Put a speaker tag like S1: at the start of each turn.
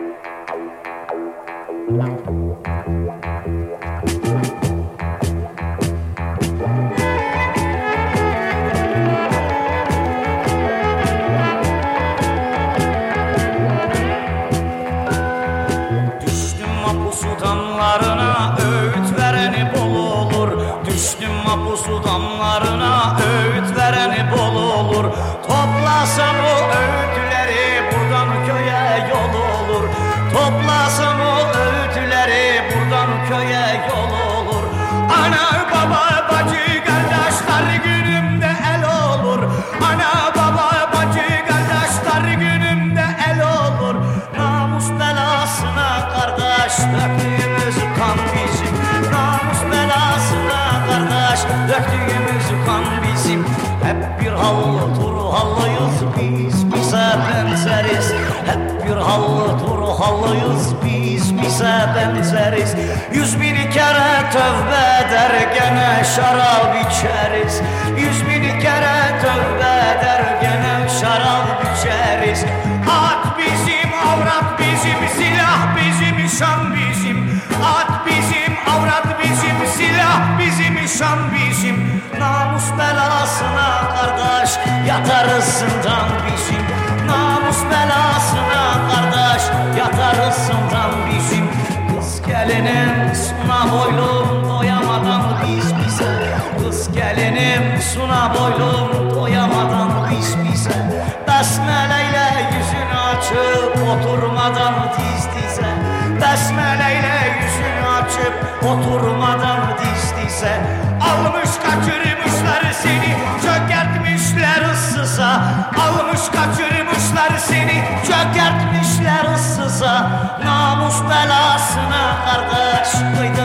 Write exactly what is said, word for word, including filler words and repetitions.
S1: Damlarına öğüt vereni bol olur. Düştüm mapusu damlarına öğüt vereni bol olur. Toplasam o öğütleri buradan köye yol olur. Toplasam o öğütleri buradan köye yol olur. Ana baba bacı kardeşler günümde el olur. Ana baba bacı kardeşler günümde el olur. Namus belasına kardeş döktüğümüz kan bizim. Namus belasına kardeş döktüğümüz kan bizim. Hep bir hallı turhallıyız biz, bize benzeriz. Hep bir hallı turhallıyız biz, bize benzeriz. Yüz bin kere tövbe eder gene şarap içeriz. Yüz bin kere tövbe eder gene şarap içeriz. At bizim, avrat bizim, silah bizim, şan bizim. At bizim, avrat bizim, silah bizim, şan bizim. Namus belasına kardeş yatarız zindan bizim. Namus belasına kardeş yatarız zindan bizim. Kız gelinim suna boylum doyamadan biz bize. Kız gelinim suna boylum doyamadan biz bize. Besmeleyle yüzünü açıp oturmadan diz dize. Besmeleyle yüzünü açıp oturmadan diz dize. Almış kaçırmışlar seni, çökertmişler ıssıza. Almış kaçırmışlar seni, çökertmişler ıssıza. Namus belasına kardeş kıydı